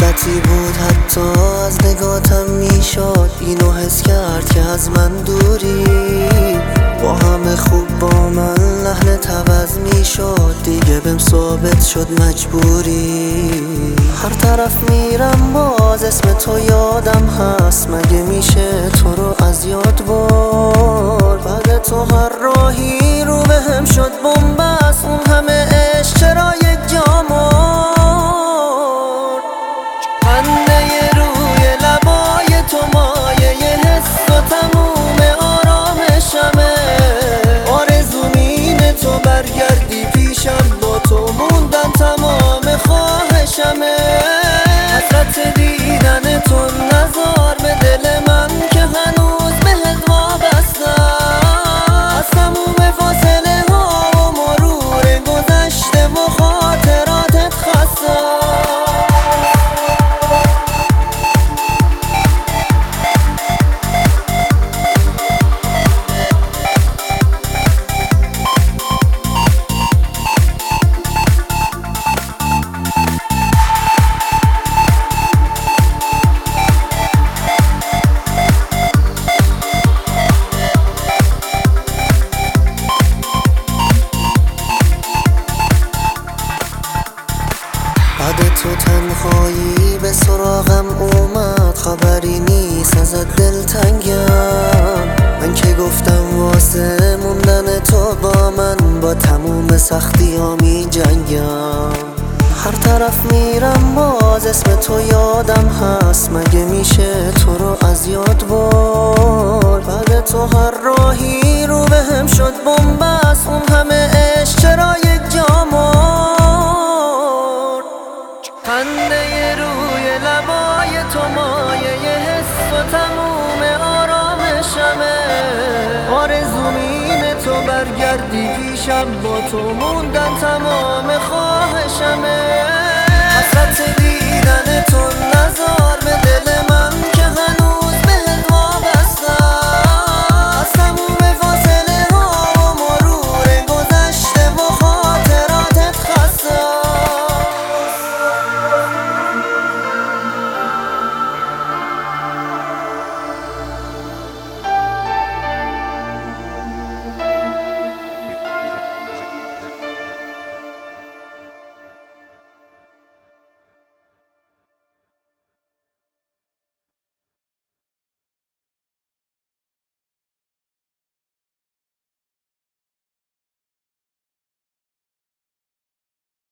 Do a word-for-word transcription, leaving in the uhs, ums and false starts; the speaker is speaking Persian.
مدتی بود حتی از نگاتم میشد اینو حس کرد که از من دوری، با همه خوب با من لحنت عوض میشد، دیگه بهم ثابت شد مجبوری. هر طرف میرم باز اسم تو یادم هست، مگه میشه تو رو از یاد برد؟ بعد تو هر راهی رو بهم شد بنبست، اون همه عشق چرا یک جا مرد؟ خنده روی لبای تو مایه یه حس و تموم آرامشمه، آرزوم اینه تو برگردی پیشم، با تو موندن تمام خواهشمه. حسرت دیدن تو نزار به دل من که هنوز بهت وابستم، از تموم فاصله ها و مرور گذشته و خاطراتت خستم. بعد تو تنهایی به سراغم اومد، خبری نیست ازت دلتنگم. من که گفتم واسه موندن تو با من با تموم سختی ها می جنگم. هر طرف میرم باز اسم تو یادم هست، مگه میشه تو رو از یاد برد؟ بعد تو هر راهی رو بهم شد بنبست، اون همه عشق چرا یک جا مرد؟ خنده روی لبای تو مایه یه حس و تموم آرامشمه، آرزوم اینه تو برگردی پیشم، با تو موندن تمام خواهشمه.